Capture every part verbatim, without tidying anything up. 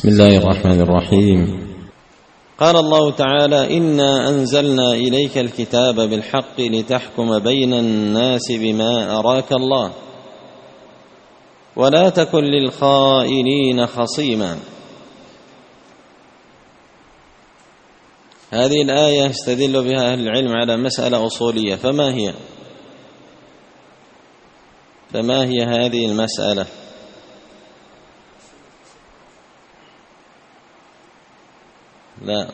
بسم الله الرحمن الرحيم. قال الله تعالى: إنا أنزلنا إليك الكتاب بالحق لتحكم بين الناس بما أراك الله ولا تكن للخائنين خصيما. هذه الآية يستدل بها أهل العلم على مسألة أصولية، فما هي؟ فما هي هذه المسألة؟ لا،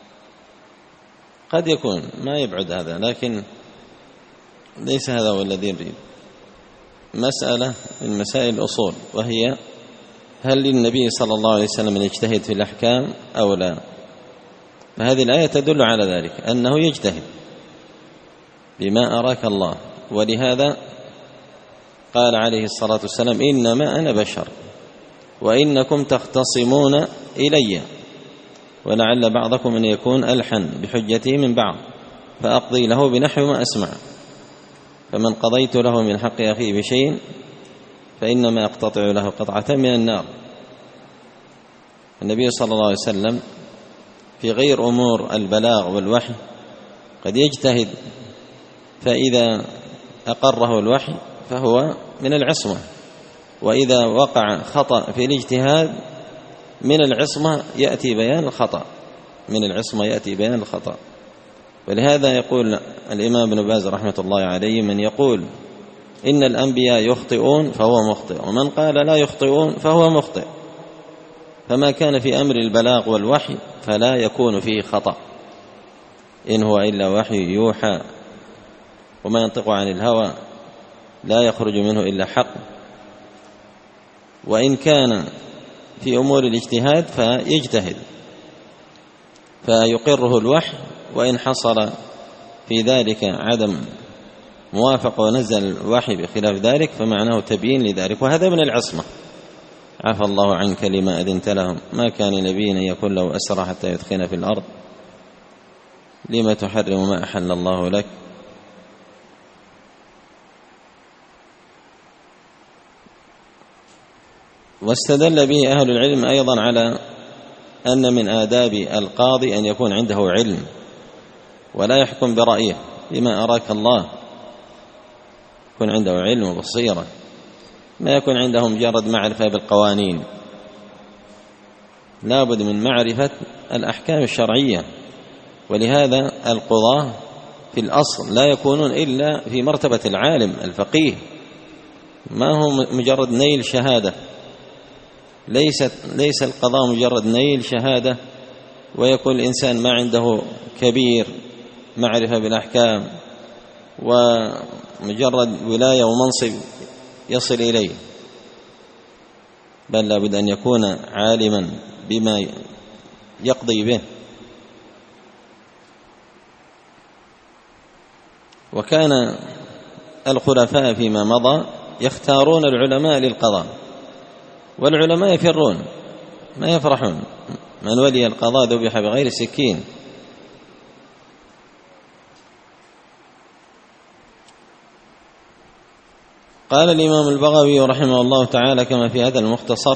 قد يكون ما يبعد هذا، لكن ليس هذا هو الذي نريد. مسألة من مسائل الأصول، وهي: هل للنبي صلى الله عليه وسلم أن يجتهد في الأحكام أو لا؟ فهذه الآية تدل على ذلك، أنه يجتهد بما أراك الله. ولهذا قال عليه الصلاة والسلام: إنما أنا بشر وإنكم تختصمون إلي ولعل بعضكم أن يكون ألحن بحجته من بعض فأقضي له بنحو ما أسمع، فمن قضيت له من حق أخيه بشيء فإنما أقتطع له قطعة من النار. النبي صلى الله عليه وسلم في غير أمور البلاغ والوحي قد يجتهد، فإذا أقره الوحي فهو من العصمة، وإذا وقع خطأ في الاجتهاد من العصمة يأتي بيان الخطأ من العصمة يأتي بيان الخطأ. ولهذا يقول الإمام ابن باز رحمة الله عليه: من يقول إن الأنبياء يخطئون فهو مخطئ، ومن قال لا يخطئون فهو مخطئ، فما كان في أمر البلاغ والوحي فلا يكون فيه خطأ، إن هو إلا وحي يوحى وما ينطق عن الهوى لا يخرج منه إلا حق. وإن كان في أمور الاجتهاد فيجتهد فيقره الوحي، وإن حصل في ذلك عدم موافقة ونزل الوحي بخلاف ذلك فمعناه تبيين لذلك، وهذا من العصمة. عفى الله عنك لما أذنت لهم، ما كان نبي أن يكون له أسرى حتى يثخن في الأرض، لما تحرم ما أحل الله لك. واستدل به أهل العلم أيضا على أن من آداب القاضي أن يكون عنده علم ولا يحكم برأيه بما أراك الله، يكون عنده علم وبصيرة، ما يكون عنده مجرد معرفة بالقوانين، لا بد من معرفة الأحكام الشرعية. ولهذا القضاة في الأصل لا يكونون إلا في مرتبة العالم الفقيه، ما هو مجرد نيل شهادة، ليست ليس القضاء مجرد نيل شهادة ويكون الإنسان ما عنده كبير معرفة بالأحكام ومجرد ولاية ومنصب يصل إليه، بل لابد أن يكون عالما بما يقضي به. وكان الخلفاء فيما مضى يختارون العلماء للقضاء، والعلماء يفرون ما يفرحون، من ولي القضاء ذبح بغير سكين. قال الإمام البغوي رحمه الله تعالى كما في هذا المختصر: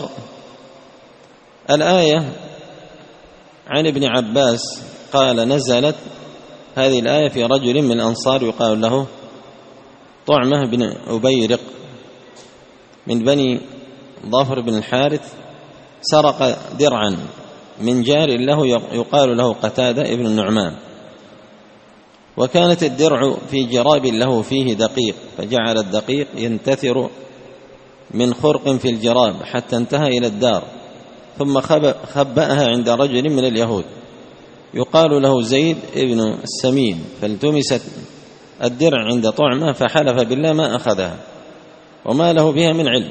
الآية عن ابن عباس قال: نزلت هذه الآية في رجل من الأنصار يقال له طعمة بن أبيرق من بني ظفر بن الحارث، سرق درعا من جار له يقال له قتادة ابن النعمان، وكانت الدرع في جراب له فيه دقيق، فجعل الدقيق ينتثر من خرق في الجراب حتى انتهى إلى الدار، ثم خبأها عند رجل من اليهود يقال له زيد ابن السمين، فالتمست الدرع عند طعمة فحلف بالله ما أخذها وما له بها من علم.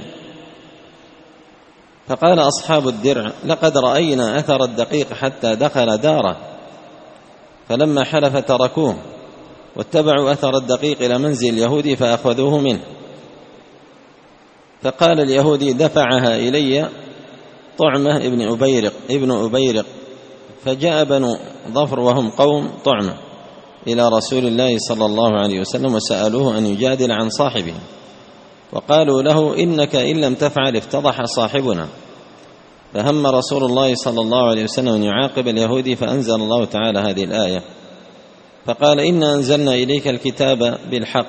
فقال أصحاب الدرع: لقد رأينا أثر الدقيق حتى دخل داره، فلما حلف تركوه واتبعوا أثر الدقيق إلى منزل اليهودي فأخذوه منه. فقال اليهودي: دفعها إلي طعمة ابن أبيرق ابن أبيرق فجاء بنو ظفر وهم قوم طعمة إلى رسول الله صلى الله عليه وسلم وسألوه أن يجادل عن صاحبه، وقالوا له: إنك إن لم تفعل افتضح صاحبنا. فهم رسول الله صلى الله عليه وسلم أن يعاقب اليهودي فأنزل الله تعالى هذه الآية فقال إنا أنزلنا إليك الكتاب بالحق.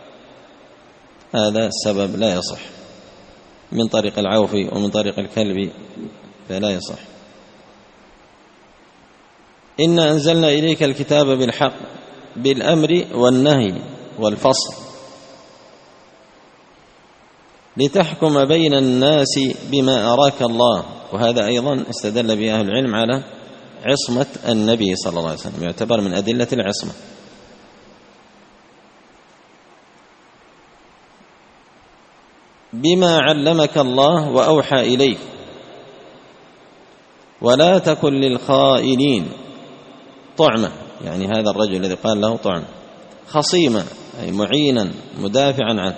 هذا السبب لا يصح من طريق العوفي ومن طريق الكلبي فلا يصح. إنا أنزلنا إليك الكتاب بالحق بالأمر والنهي والفصل لتحكم بين الناس بما أراك الله. وهذا أيضا استدل به أهل العلم على عصمة النبي صلى الله عليه وسلم، يعتبر من أدلة العصمة. بما علمك الله وأوحى إليك ولا تكن للخائنين طعمة، يعني هذا الرجل الذي قال له طعمة خصيما أي معينا مدافعا عنه.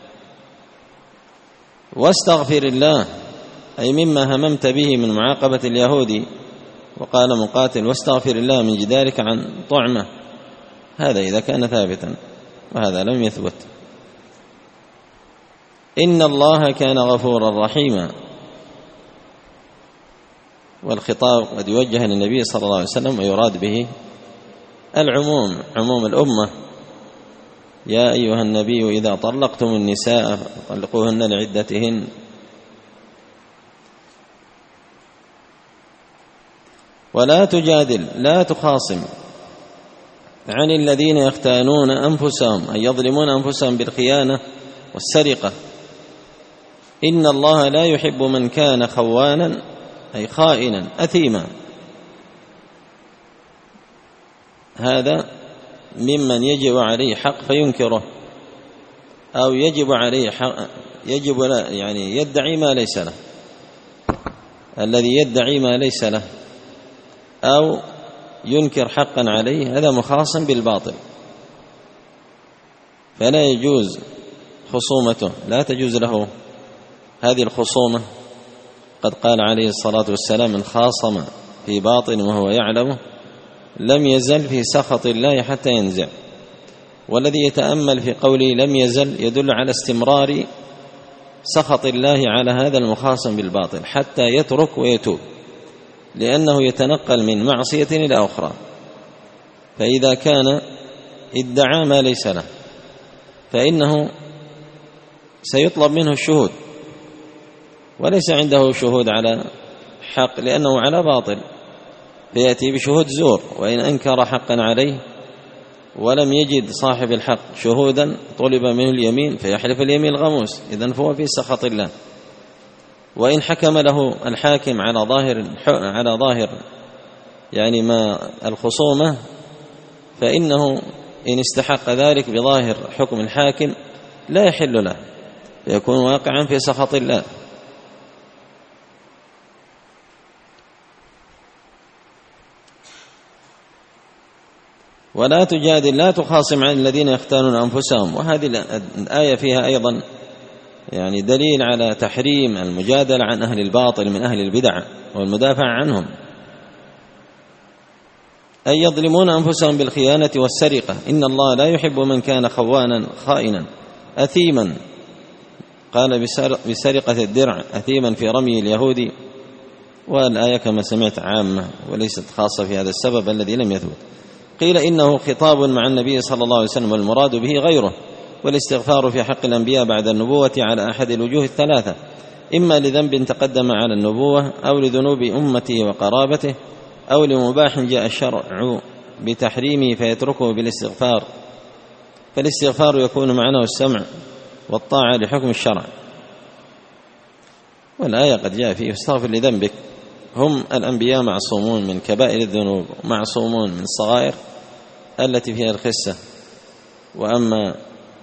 واستغفر الله أي مما هممت به من معاقبة اليهود. وقال مقاتل واستغفر الله من جدارك عن طعمة، هذا إذا كان ثابتا وهذا لم يثبت. إن الله كان غفورا رحيما. والخطاب قد يوجه للنبي صلى الله عليه وسلم ويراد به العموم، عموم الأمة. يا أيها النبي إذا طلقتم النساء فطلقوهن لعدتهن. ولا تجادل لا تخاصم عن الذين يختانون أنفسهم أي يظلمون أنفسهم بالخيانة والسرقة. إن الله لا يحب من كان خوانا أي خائنا أثيما. هذا ممن يجب عليه حق فينكره، أو يجب عليه حق يجب يعني يدعي ما ليس له، الذي يدعي ما ليس له أو ينكر حقا عليه هذا مخاصم بالباطل، فلا يجوز خصومته، لا تجوز له هذه الخصومة. قد قال عليه الصلاة والسلام من خاصم في باطن وهو يعلمه لم يزل في سخط الله حتى ينزع. والذي يتأمل في قوله لم يزل يدل على استمرار سخط الله على هذا المخاصم بالباطل حتى يترك ويتوب، لأنه يتنقل من معصية إلى أخرى. فإذا كان ادعى ما ليس له فإنه سيطلب منه الشهود، وليس عنده شهود على حق لأنه على باطل، فيأتي بشهود زور. وإن أنكر حقا عليه ولم يجد صاحب الحق شهودا طلب منه اليمين فيحلف اليمين الغموس، إذن فهو في سخط الله. وإن حكم له الحاكم على ظاهر على ظاهر يعني ما الخصومة فإنه إن استحق ذلك بظاهر حكم الحاكم لا يحل له، فيكون واقعا في سخط الله. ولا تجادل لا تخاصم عن الذين يختانون أنفسهم. وهذه الآية فيها أيضا يعني دليل على تحريم المجادلة عن أهل الباطل من أهل البدع والمدافع عنهم، أي يظلمون أنفسهم بالخيانة والسرقة. إن الله لا يحب من كان خوانا خائنا أثيما، قال بسرقة الدرع أثيما في رمي اليهود. والآية كما سمعت عامة وليست خاصة في هذا السبب الذي لم يثبت. قيل إنه خطاب مع النبي صلى الله عليه وسلم والمراد به غيره، والاستغفار في حق الأنبياء بعد النبوة على أحد الوجوه الثلاثة، إما لذنب تقدم على النبوة أو لذنوب أمته وقرابته أو لمباح جاء الشرع بتحريمه فيتركه بالاستغفار. فالاستغفار يكون معناه السمع والطاعة لحكم الشرع. والآية قد جاء فيه استغفر لذنبك. هم الأنبياء معصومون من كبائر الذنوب، معصومون من الصغائر التي فيها الخسة. وأما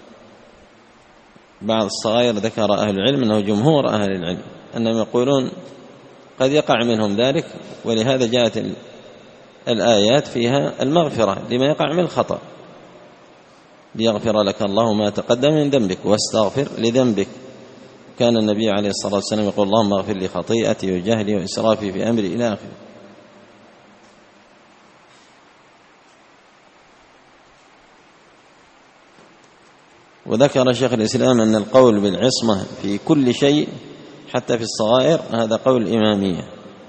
بعض الصغائر ذكر أهل العلم أنه جمهور أهل العلم أنهم يقولون قد يقع منهم ذلك، ولهذا جاءت الآيات فيها المغفرة لما يقع من الخطأ، ليغفر لك الله ما تقدم من ذنبك واستغفر لذنبك. كان النبي عليه الصلاة والسلام يقول اللهم اغفر لي خطيئتي وجهلي وإسرافي في أمري إلى آخره. وذكر شيخ الإسلام أن القول بالعصمة في كل شيء حتى في الصغائر، هذا قول الإمامية.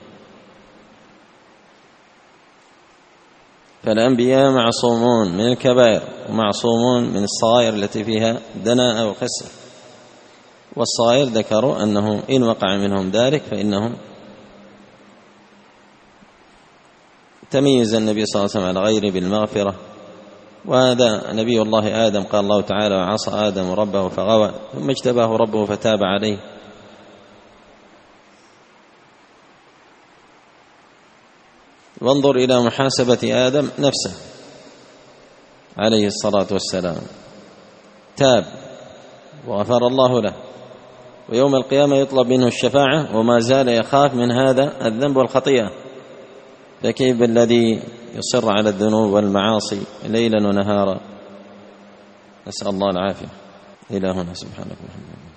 فالأنبياء معصومون من الكبائر ومعصومون من الصغائر التي فيها دناء أو خسر، والصغائر ذكروا أنه إن وقع منهم ذلك فإنهم تميز النبي صلى الله عليه وسلم على غيره بالمغفرة. وهذا نبي الله آدم، قال الله تعالى: وعصى آدم ربه فغوى ثم اجتباه ربه فتاب عليه. وانظر إلى محاسبة آدم نفسه عليه الصلاة والسلام، تاب وغفر الله له، ويوم القيامة يطلب منه الشفاعة وما زال يخاف من هذا الذنب والخطيئة، فكيف بالذي يصر على الذنوب والمعاصي ليلا ونهارا؟ نسأل الله العافية. إلى هنا، سبحانك اللهم وبحمدك.